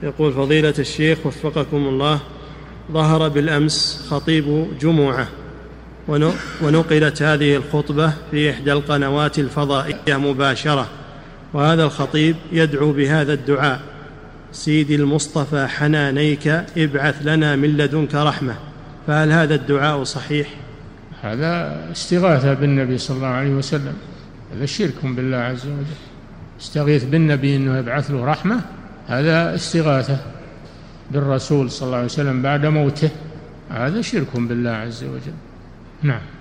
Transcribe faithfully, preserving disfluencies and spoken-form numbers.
يقول فضيلة الشيخ وفقكم الله، ظهر بالأمس خطيب جمعة ونقلت هذه الخطبة في إحدى القنوات الفضائية مباشرة، وهذا الخطيب يدعو بهذا الدعاء: سيدي المصطفى حنانيك ابعث لنا من لدنك رحمة، فهل هذا الدعاء صحيح؟ هذا استغاثة بالنبي صلى الله عليه وسلم، هذا شرك بالله عز وجل. استغيث بالنبي أنه يبعث له رحمة، هذا استغاثة بالرسول صلى الله عليه وسلم بعد موته، هذا شرك بالله عز وجل. نعم.